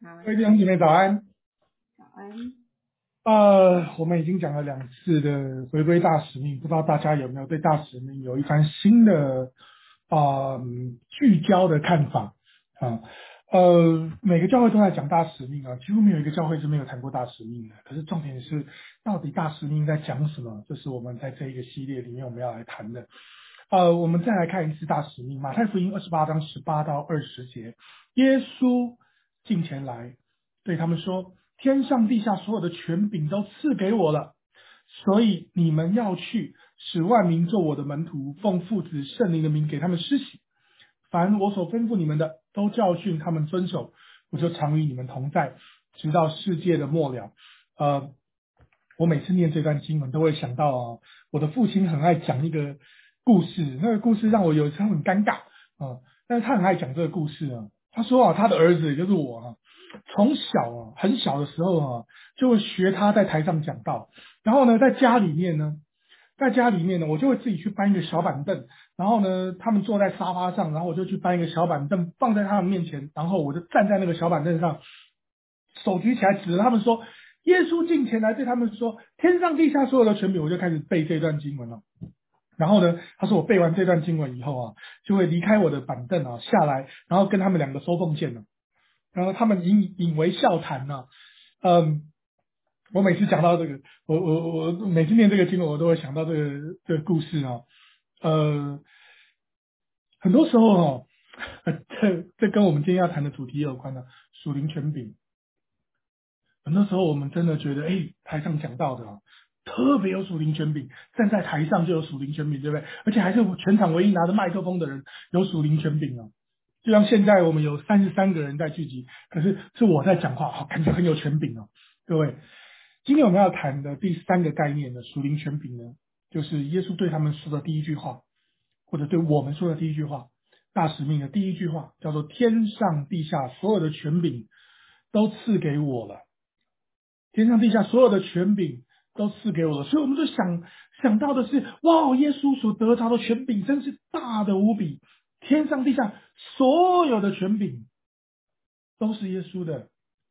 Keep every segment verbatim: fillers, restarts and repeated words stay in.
好， 各位弟兄姐妹早安。 早安。 呃，我们已经讲了两次的回归大使命，不知道大家有没有对大使命有一番新的啊、呃聚焦的看法啊？呃，每个教会都在讲大使命啊，几乎没有一个教会是没有谈过大使命的。可是重点是，到底大使命在讲什么？这是我们在这一个系列里面我们要来谈的。呃，我们再来看一次大使命，马太福音二十八章十八到二十节，耶稣近前来对他们说：天上地下所有的权柄都赐给我了，所以你们要去，使万民做我的门徒，奉父子圣灵的名给他们施洗。凡我所吩咐你们的，都教训他们遵守，我就常与你们同在，直到世界的末了。呃，我每次念这段经文，都会想到啊，我的父亲很爱讲一个故事，那个故事让我有时候很尴尬啊，但是他很爱讲这个故事啊。他说啊，他的儿子也就是我啊，从小啊很小的时候啊，就会学他在台上讲道，然后呢，在家里面呢。在家里面呢，我就会自己去搬一个小板凳，然后呢，他们坐在沙发上，然后我就去搬一个小板凳放在他们面前，然后我就站在那个小板凳上，手举起来指着他们说：耶稣近前来对他们说，天上地下所有的权柄，我就开始背这段经文了。然后呢，他说我背完这段经文以后啊，就会离开我的板凳啊下来，然后跟他们两个收奉献了。然后他们引引为笑谈呢、啊，嗯。我每次讲到这个，我我我每次念这个经文，我都会想到这个这个故事啊。呃，很多时候哦，这这跟我们今天要谈的主题有关的属灵权柄。很多时候我们真的觉得，哎，台上讲到的啊，特别有属灵权柄，站在台上就有属灵权柄，对不对？而且还是全场唯一拿着麦克风的人有属灵权柄啊。就像现在我们有三十三个人在聚集，可是是我在讲话，好，感觉很有权柄哦，各位。今天我们要谈的第三个概念呢，属灵权柄呢，就是耶稣对他们说的第一句话，或者对我们说的第一句话，大使命的第一句话，叫做天上地下所有的权柄都赐给我了。天上地下所有的权柄都赐给我了，所以我们就想想到的是，哇，耶稣所得着的权柄真是大的无比，天上地下所有的权柄都是耶稣的。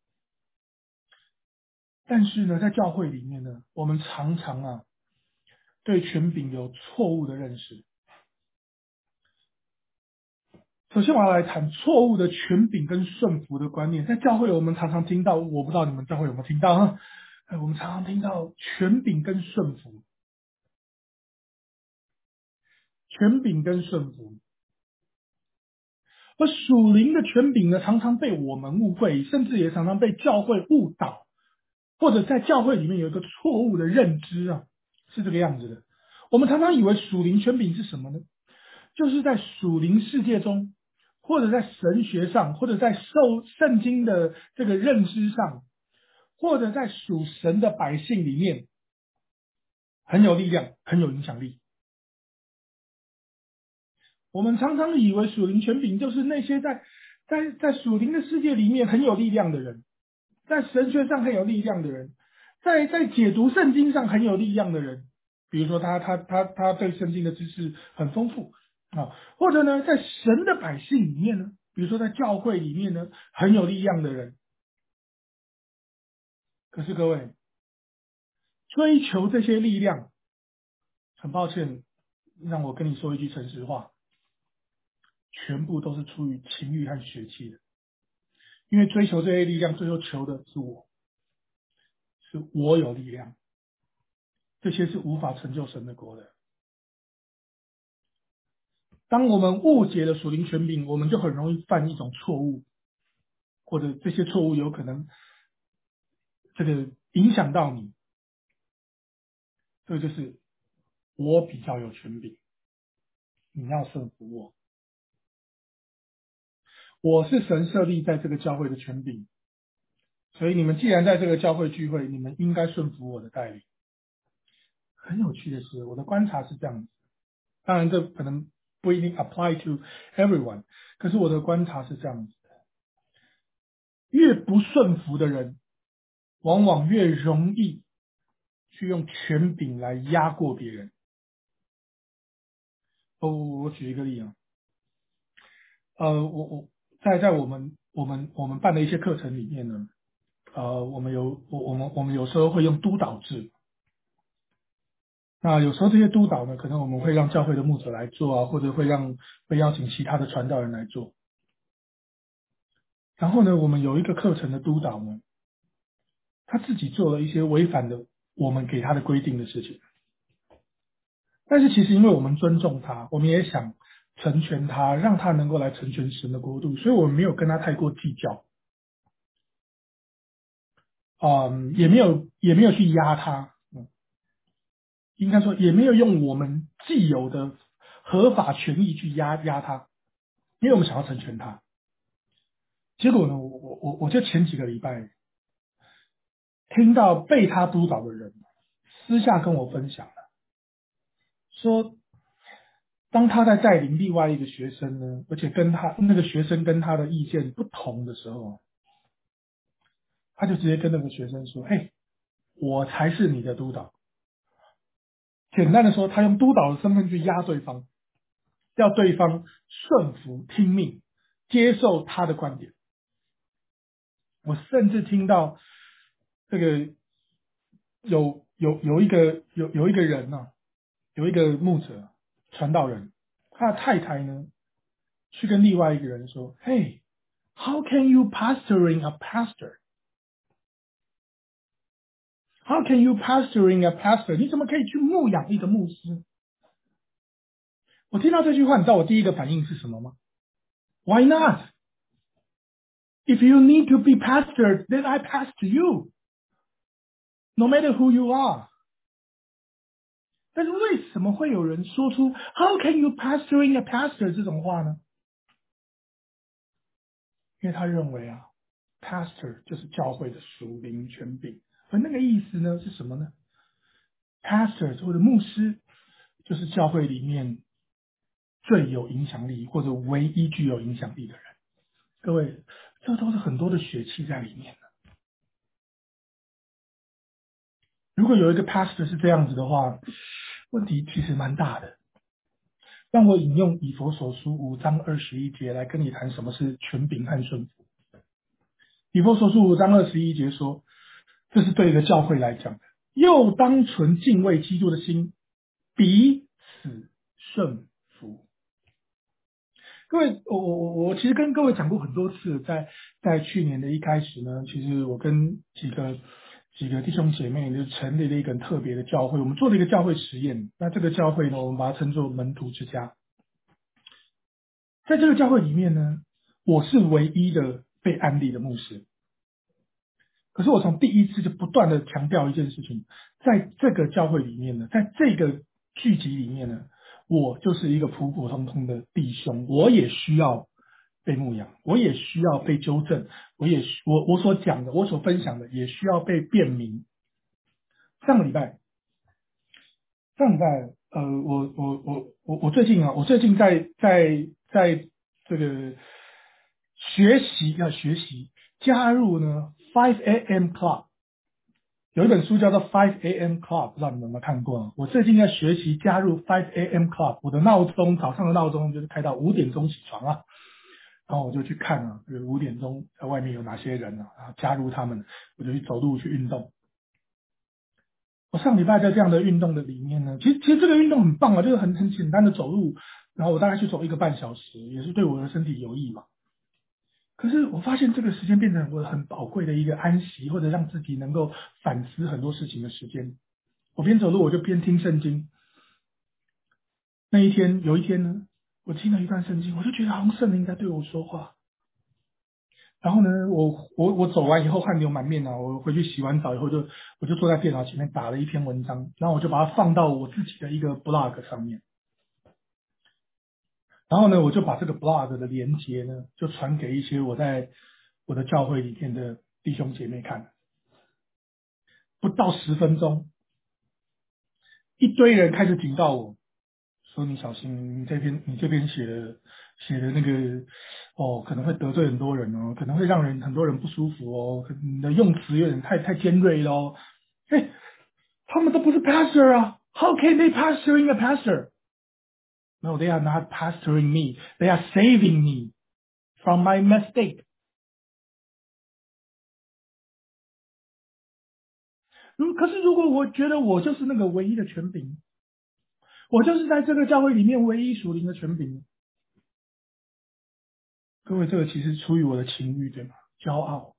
但是呢，在教会里面呢，我们常常啊对权柄有错误的认识。首先，我要来谈错误的权柄跟顺服的观念。在教会，我们常常听到，我不知道你们教会有没有听到啊？我们常常听到权柄跟顺服，权柄跟顺服。而属灵的权柄呢，常常被我们误会，甚至也常常被教会误导，或者在教会里面有一个错误的认知啊，是这个样子的。我们常常以为属灵权柄是什么呢？就是在属灵世界中，或者在神学上，或者在受圣经的这个认知上，或者在属神的百姓里面，很有力量，很有影响力。我们常常以为属灵权柄就是那些在在在属灵的世界里面很有力量的人，在神学上很有力量的人，在在解读圣经上很有力量的人，比如说他他他他对圣经的知识很丰富啊，或者呢，在神的百姓里面呢，比如说在教会里面呢，很有力量的人。可是各位，追求这些力量，很抱歉，让我跟你说一句诚实话，全部都是出于情欲和血气的。因为追求这些力量，最后求的是我，是我有力量，这些是无法成就神的国的。当我们误解了属灵权柄，我们就很容易犯一种错误，或者这些错误有可能这个影响到你。这个就是我比较有权柄，你要顺服我。我是神设立在这个教会的权柄，所以你们既然在这个教会聚会，你们应该顺服我的带领。很有趣的是，我的观察是这样子，当然这可能不一定 apply to everyone， 可是我的观察是这样子的，越不顺服的人，往往越容易去用权柄来压过别人。哦，我举一个例啊，呃，我我在在我们我们我们办的一些课程里面呢，呃，我们有我我们我们有时候会用督导制。那有时候这些督导呢，可能我们会让教会的牧者来做啊，或者会让会邀请其他的传道人来做。然后呢，我们有一个课程的督导呢，他自己做了一些违反的我们给他的规定的事情。但是其实因为我们尊重他，我们也想成全他，让他能够来成全神的国度，所以我们没有跟他太过计较，嗯，也没有也没有去压他，嗯，应该说也没有用我们既有的合法权益去压压他，因为我们想要成全他。结果呢，我我我我就前几个礼拜听到被他督导的人私下跟我分享了，说当他在带领另外一个学生呢，而且跟他那个学生跟他的意见不同的时候，他就直接跟那个学生说：“嘿，我才是你的督导。”简单的说，他用督导的身份去压对方，要对方顺服、听命、接受他的观点。我甚至听到这个有有有一个有有一个人呢、啊，有一个牧者传道人，他的太太呢去跟另外一个人说：“Hey，how can you pastoring a pastor？” How can you pastoring a pastor？ 你怎么可以去牧养一个牧师？我听到这句话，你知道我第一个反应是什么吗？Why not? If you need to be pastored, then I pastor you, no matter who you are. 但是为什么会有人说出 How can you pastoring a pastor 这种话呢？因为他认为啊，pastor 就是教会的属灵权柄，而那个意思呢是什么呢？pastor 或者牧师就是教会里面最有影响力或者唯一具有影响力的人。各位，这都是很多的血气在里面的。如果有一个 pastor 是这样子的话，问题其实蛮大的。让我引用以弗所书五章二十一节来跟你谈什么是权柄和顺服。以弗所书五章二十一节说，这是对一个教会来讲的，又当存敬畏基督的心，彼此顺服。各位，我我我我其实跟各位讲过很多次，在在去年的一开始呢，其实我跟几个几个弟兄姐妹就成立了一个很特别的教会，我们做了一个教会实验。那这个教会呢，我们把它称作门徒之家。在这个教会里面呢，我是唯一的被安利的牧师。可是我从第一次就不断的强调一件事情，在这个教会里面呢，在这个聚集里面呢，我就是一个普普通通的弟兄，我也需要被牧养，我也需要被纠正，我也需我我所讲的，我所分享的也需要被辨明。上个礼拜，上个礼拜，呃，我我我我我最近啊，我最近在在在这个学习要学习加入呢 Five A M Club。有一本书叫做 Five A M Club， 不知道你们有没有看过？我最近在学习加入 Five A M Club， 我的闹钟早上的闹钟就是开到五点钟起床啊，然后我就去看啊，这个五点钟在外面有哪些人啊，然后加入他们，我就去走路去运动。我上礼拜在这样的运动的里面呢，其实其实这个运动很棒啊，就是很很简单的走路，然后我大概去走一个半小时，也是对我的身体有益嘛。可是我发现这个时间变成我很宝贵的一个安息，或者让自己能够反思很多事情的时间。我边走路我就边听圣经。那一天有一天呢，我听了一段圣经，我就觉得好像圣灵在对我说话。然后呢，我我我走完以后汗流满面啊，我回去洗完澡以后就我就坐在电脑前面打了一篇文章，然后我就把它放到我自己的一个 blog 上面。然后呢，我就把这个 blog 的连接呢，就传给一些我在我的教会里面的弟兄姐妹看。不到十分钟，一堆人开始警告我说：“你小心，你这篇你这边写的写的那个哦，可能会得罪很多人哦，可能会让人很多人不舒服哦，可你的用词有点太太尖锐了哦。”哎，他们都不是 pastor 啊，How can they pastoring a pastor? No, they are not pastoring me. They are saving me from my mistake. 如可是如果我觉得我就是那个唯一的权柄，我就是在这个教会里面唯一属灵的权柄，各位，这个其实出于我的情欲，对吗？骄傲。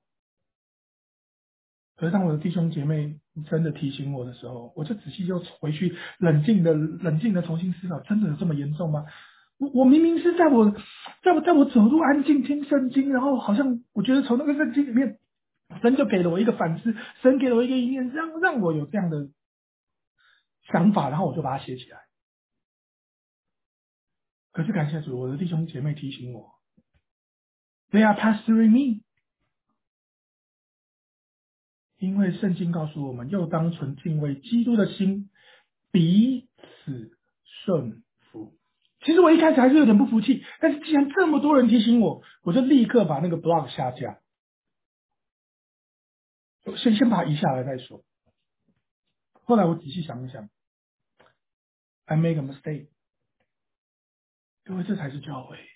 可是当我的弟兄姐妹真的提醒我的时候，我就仔细就回去冷静的、冷静的重新思考，真的有这么严重吗？我我明明是在我，在我在我走路安静听圣经，然后好像我觉得从那个圣经里面，神就给了我一个反思，神给了我一个意念，让让我有这样的想法，然后我就把它写起来。可是感谢主，我的弟兄姐妹提醒我，They are pastoring me。因为圣经告诉我们，又当存敬畏基督的心，彼此顺服。其实我一开始还是有点不服气，但是既然这么多人提醒我，我就立刻把那个 blog 下架，先先把它移下来再说。后来我仔细想一想，I make a mistake，各位，这才是教会，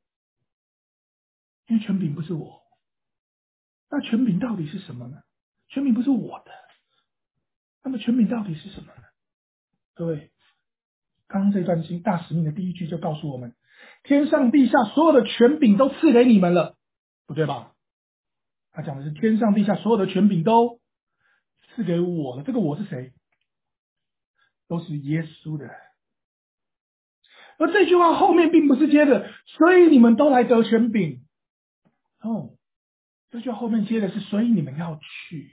因为权柄不是我，那权柄到底是什么呢？权柄不是我的，那么权柄到底是什么呢？各位，刚刚这段经大使命的第一句就告诉我们，天上地下所有的权柄都赐给你们了，不对吧？他讲的是天上地下所有的权柄都赐给我了，这个我是谁？都是耶稣的。而这句话后面并不是接着，所以你们都来得权柄。哦，这句话后面接的是，所以你们要去。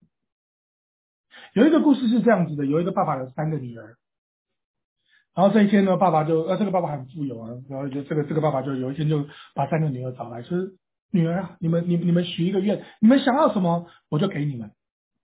有一个故事是这样子的，有一个爸爸有三个女儿，然后这一天呢，爸爸就呃这个爸爸很富有啊，然后就这个这个爸爸就有一天就把三个女儿找来，说女儿啊，你们你你们许一个愿，你们想要什么我就给你们。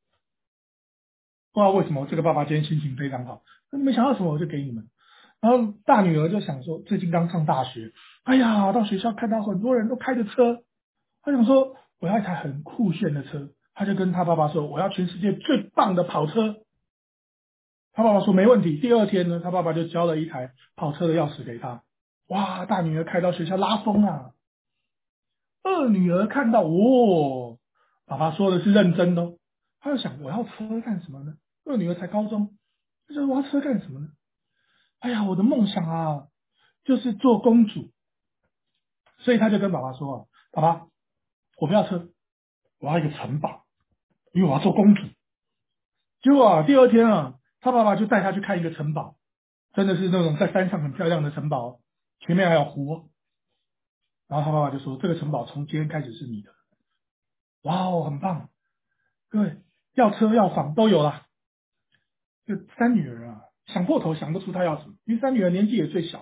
不知道为什么这个爸爸今天心情非常好，那你们想要什么我就给你们。然后大女儿就想说，最近刚上大学，哎呀，到学校看到很多人都开着车，他想说我要一台很酷炫的车，他就跟他爸爸说，我要全世界最棒的跑车。他爸爸说没问题。第二天呢，他爸爸就交了一台跑车的钥匙给他。哇，大女儿开到学校拉风啊！二女儿看到，哦，爸爸说的是认真的哦，他就想我要车干什么呢？二女儿才高中，他说我要车干什么呢？哎呀，我的梦想啊，就是做公主。所以他就跟爸爸说啊，爸爸，我不要车，我要一个城堡，因为我要做公主。结果啊，第二天啊，他爸爸就带他去看一个城堡，真的是那种在山上很漂亮的城堡，前面还有湖哦。然后他爸爸就说，这个城堡从今天开始是你的。哇哦，很棒！各位，要车要房都有了。就三女儿啊，想破头想不出她要什么，因为三女儿年纪也最小。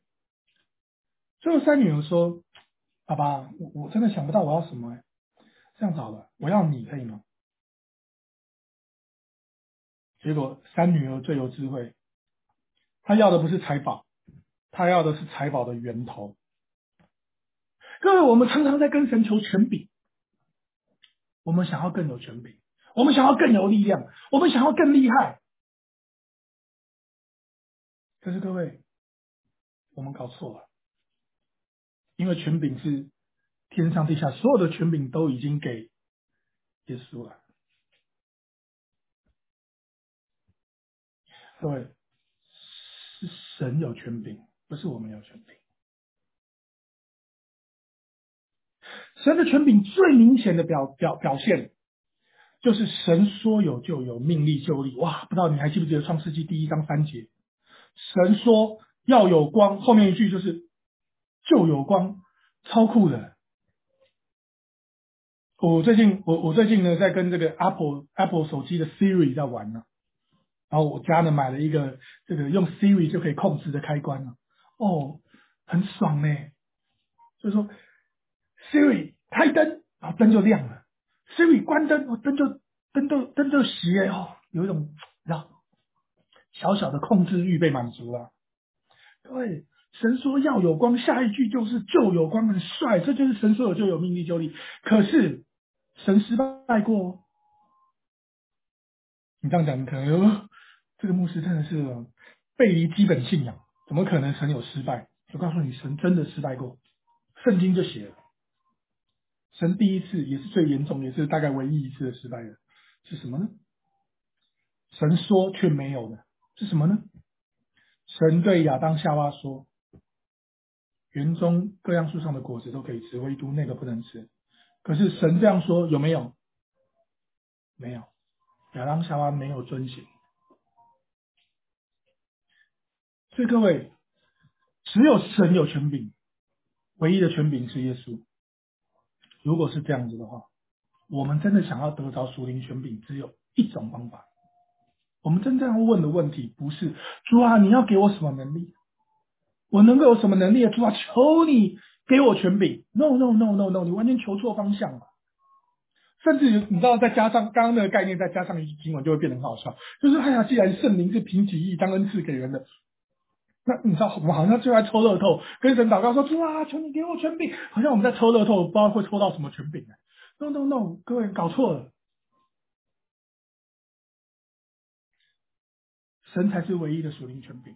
最后三女儿说：“爸爸，我我真的想不到我要什么哎，这样子好了，我要你可以吗？”结果三女儿最有智慧，她要的不是财宝，她要的是财宝的源头。各位，我们常常在跟神求权柄，我们想要更有权柄，我们想要更有力量，我们想要更厉害。可是各位，我们搞错了，因为权柄是天上地下所有的权柄都已经给耶稣了。各位，是神有权柄，不是我们有权柄。神的权柄最明显的表表表现，就是神说有就有，命立就立。哇，不知道你还记不记得创世纪第一章三节，神说要有光，后面一句就是就有光，超酷的。我最近我我最近呢在跟这个 Apple Apple 手机的 Siri 在玩呢、然后我家呢买了一个这个用 Siri 就可以控制的开关呢、哦，很爽呢。就是说 Siri 开灯，然后灯就亮了；Siri 关灯，哦，灯就灯就灯就熄了哦，有一种让小小的控制欲被满足了。对，神说要有光，下一句就是就有光，很帅，这就是神说有就有，命立就立。可是神失败过哦，你这样讲，你可能呃这个牧师真的是背离基本信仰，怎么可能神有失败？我告诉你，神真的失败过，圣经就写了。神第一次也是最严重，也是大概唯一一次的失败的是什么呢？ 神说却没有的是什么呢？神对亚当夏娃说，园中各样树上的果子都可以吃，唯独那个不能吃。可是神这样说有没有？没有。亚当夏娃没有遵行。所以各位，只有神有权柄，唯一的权柄是耶稣。如果是这样子的话，我们真的想要得着属灵权柄，只有一种方法。我们真正要问的问题不是主啊，你要给我什么能力？我能够有什么能力？主啊，求你给我权柄。No No No No No，你完全求错方向了。甚至你知道，再加上刚刚那个概念，再加上一句经文，就会变得很好笑。就是哎呀，既然圣灵是凭己意当恩赐给人的，那你知道我们好像就在抽乐透，跟神祷告说主啊，求你给我权柄，好像我们在抽乐透，不知道会抽到什么权柄啊。No No No，各位搞错了，神才是唯一的属灵权柄。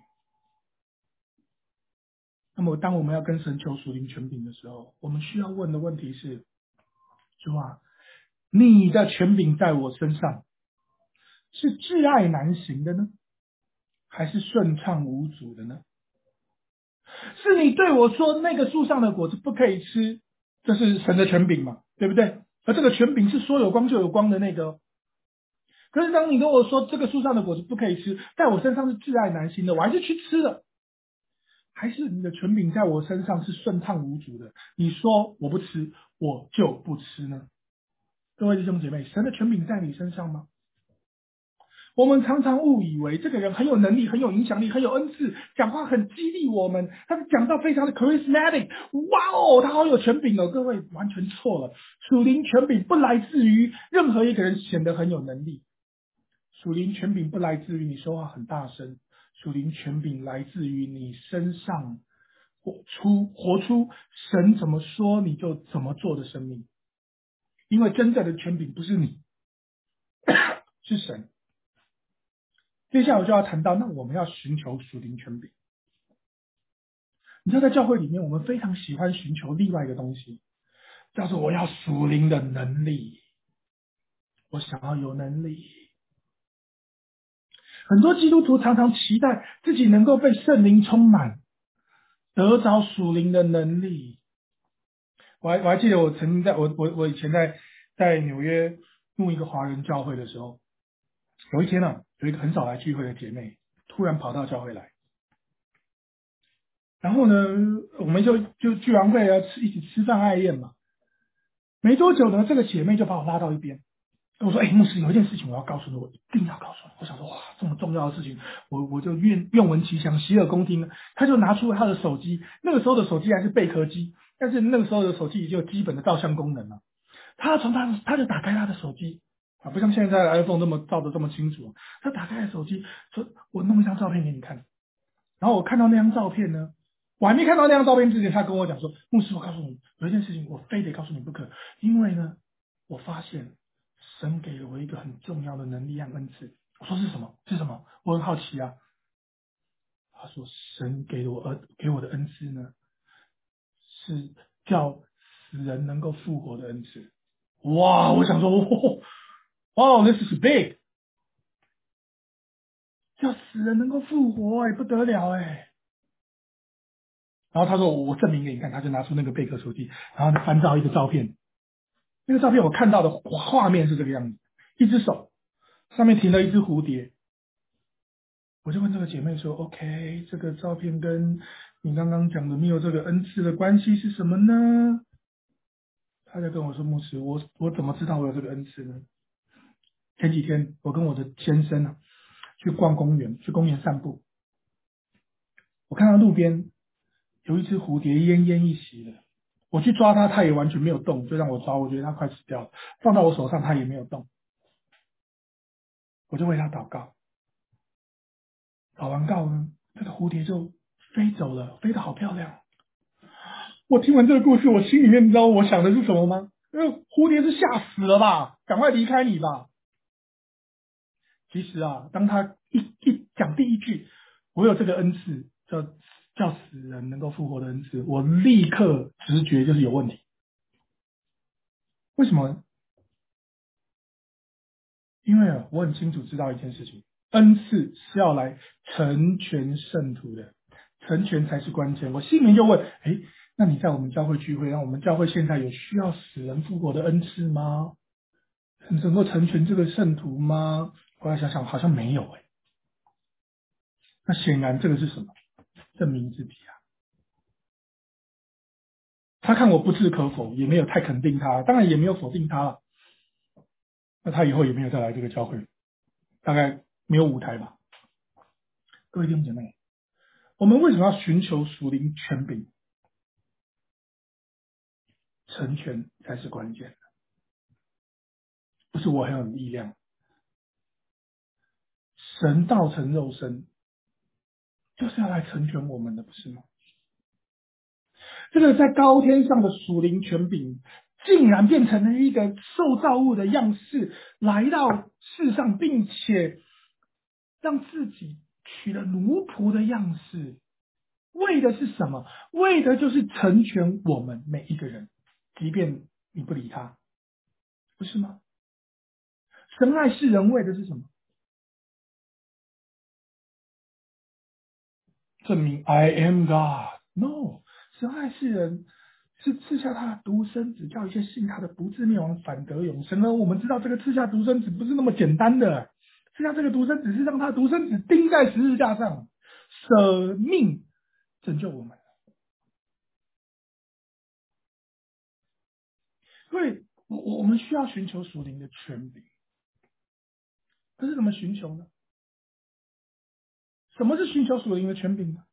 那么，当我们要跟神求属灵权柄的时候，我们需要问的问题是：主啊，你的权柄在我身上是挚爱难行的呢，还是顺畅无阻的呢？是你对我说那个树上的果子不可以吃，这是神的权柄嘛，对不对？而这个权柄是说有光就有光的那个。可是当你跟我说这个树上的果子不可以吃，在我身上是挚爱难行的，我还是去吃了。还是你的权柄在我身上是顺畅无阻的？你说我不吃，我就不吃呢？各位弟兄姐妹，神的权柄在你身上吗？我们常常误以为这个人很有能力、很有影响力、很有恩赐，讲话很激励我们，他是讲到非常的 charismatic， 哇哦，他好有权柄哦！各位完全错了，属灵权柄不来自于任何一个人显得很有能力，属灵权柄不来自于你说话很大声，属灵权柄来自于你身上活出活出神怎么说你就怎么做的生命。因为真正的权柄不是你，是神。接下来我就要谈到，那我们要寻求属灵权柄。你知道，在教会里面，我们非常喜欢寻求另外一个东西，叫做我要属灵的能力，我想要有能力。很多基督徒常常期待自己能够被圣灵充满，得着属灵的能力。我还我还记得我曾经在我我我以前在在纽约弄一个华人教会的时候，有一天呢、啊，有一个很少来聚会的姐妹突然跑到教会来，然后呢，我们就就聚完会啊，吃一起吃饭爱宴嘛。没多久呢，这个姐妹就把我拉到一边，跟我说：“哎、牧师，有一件事情我要告诉你，我一定要告诉你。”我想说：“哇，这么重要的事情，我我就愿愿闻其详，洗耳恭听。”他就拿出了他的手机，那个时候的手机还是贝壳机，但是那个时候的手机已经有基本的照相功能了。他从他他就打开他的手机啊，不像现在的 iPhone 那么照的这么清楚。他打开了手机，说：“我弄一张照片给你看。”然后我看到那张照片呢，我还没看到那张照片之前，他跟我讲说：“牧师，我告诉你，有一件事情我非得告诉你不可，因为呢，我发现神给了我一个很重要的能力和恩赐。”我说：“是什么？是什么？”我很好奇啊。他说：“神给了我恩给我的恩赐呢，是叫死人能够复活的恩赐。”哇！我想说，哇，this is big，叫死人能够复活、欸，哎，不得了、欸，哎。然后他说我我证明给你看，他就拿出那个贝壳手机，然后翻照一个照片，那个照片我看到的画面是这个样子，一只手上面停了一只蝴蝶。我就问这个姐妹说 ：“OK， 这个照片跟你刚刚讲的没有这个恩赐的关系是什么呢？”她就跟我说：“牧师，我我怎么知道我有这个恩赐呢？前几天我跟我的先生啊去逛公园，去公园散步，我看到路边有一只蝴蝶奄奄一息的。”我去抓它，它也完全没有动，就让我抓，我觉得它快死掉了。放到我手上，它也没有动，我就为它祷告。祷完告呢，这个蝴蝶就飞走了，飞得好漂亮。我听完这个故事，我心里面你知道我想的是什么吗？因为蝴蝶是吓死了吧，赶快离开你吧。其实啊，当他一一讲第一句，我有这个恩赐，叫叫死人能够复活的恩赐，我立刻直觉就是有问题。为什么？因为啊，我很清楚知道一件事情。 恩赐是要来成全圣徒的，成全才是关键。我心里面就问，哎，那你在我们教会聚会，让我们教会现在有需要死人复活的恩赐吗？能够成全这个圣徒吗？后来想想，好像没有哎。那显然这个是什么？证明自己啊。他看我不置可否，也没有太肯定他，当然也没有否定他了。那他以后也没有再来这个教会，大概没有舞台吧。各位弟兄姐妹，我们为什么要寻求属灵权柄？成全才是关键，不是我很有力量。神道成肉身，就是要来成全我们的，不是吗？这个在高天上的属灵权柄，竟然变成了一个受造物的样式，来到世上，并且让自己取了奴仆的样式，为的是什么？为的就是成全我们每一个人，即便你不理他，不是吗？神爱世人为的是什么？证明 I am God。No， 神爱世人是赐下他的独生子，叫一切信他的不至灭亡，反得永生。而我们知道，这个赐下独生子不是那么简单的，赐下这个独生子是让他的独生子钉在十字架上，舍命拯救我们。所以，我我们需要寻求属灵的权柄，可是怎么寻求呢？什么是寻求属灵的权柄呢？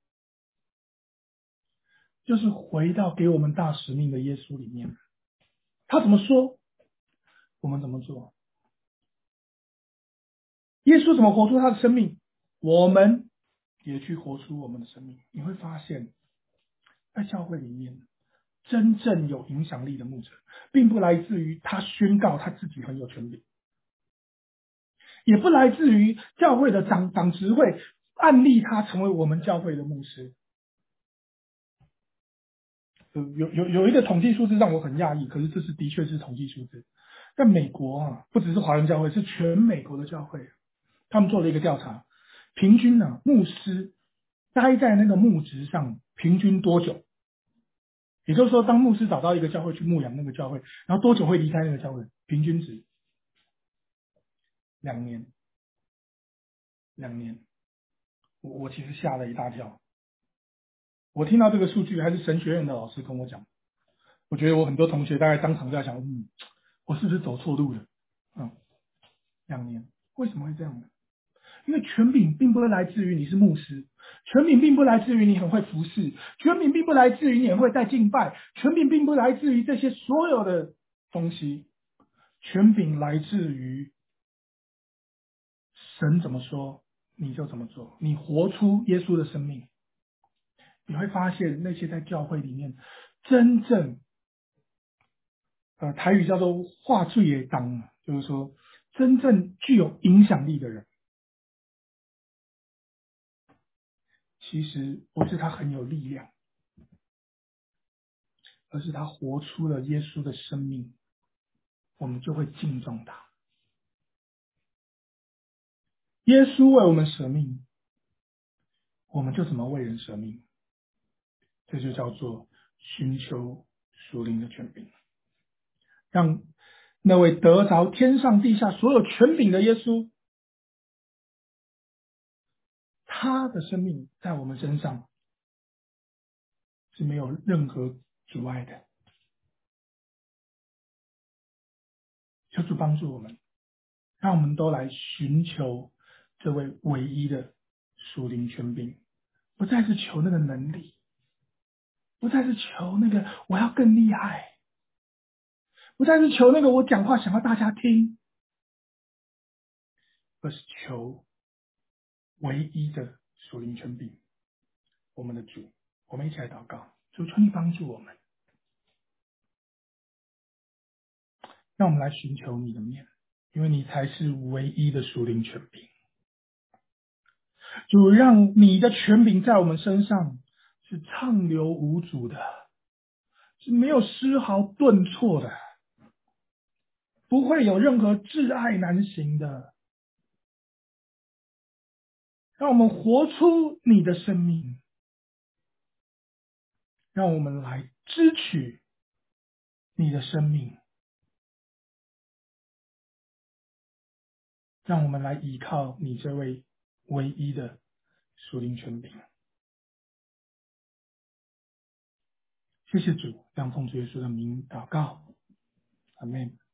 就是回到给我们大使命的耶稣里面，他怎么说，我们怎么做。耶稣怎么活出他的生命，我们也去活出我们的生命。你会发现，在教会里面，真正有影响力的牧者，并不来自于他宣告他自己很有权柄，也不来自于教会的长长执会案例他成为我们教会的牧师。有有有一个统计数字让我很讶异，可是这是的确是统计数字。在美国啊，不只是华人教会，是全美国的教会，他们做了一个调查，平均呢、啊，牧师待在那个牧职上平均多久？也就是说，当牧师找到一个教会去牧养那个教会，然后多久会离开那个教会？平均值两年，两年。我我其实吓了一大跳。我听到这个数据，还是神学院的老师跟我讲，我觉得我很多同学大概当场在想，嗯，我是不是走错路了？嗯，两年，为什么会这样呢？因为权柄并不会来自于你是牧师，权柄并不来自于你很会服侍，权柄并不来自于你很会带敬拜，权柄并不来自于这些所有的东西，权柄来自于神怎么说你就怎么做，你活出耶稣的生命，你会发现那些在教会里面真正呃台语叫做话最也当，就是说真正具有影响力的人，其实不是他很有力量，而是他活出了耶稣的生命，我们就会敬重他。耶稣为我们舍命，我们就怎么为人舍命，这就叫做寻求属灵的权柄，让那位得着天上地下所有权柄的耶稣，他的生命在我们身上是没有任何阻碍的。求主帮助我们，让我们都来寻求这位唯一的属灵权柄，不再是求那个能力，不再是求那个我要更厉害，不再是求那个我讲话想要大家听，而是求唯一的属灵权柄，我们的主。我们一起来祷告，主求你帮助我们，让我们来寻求你的面，因为你才是唯一的属灵权柄。主，让你的权柄在我们身上是畅流无阻的，是没有丝毫顿挫的，不会有任何挚爱难行的。 让我们活出你的生命，让我们来支取你的生命，让我们来依靠你这位唯一的属灵权柄。谢谢主，让奉主耶稣的名祷告，阿门。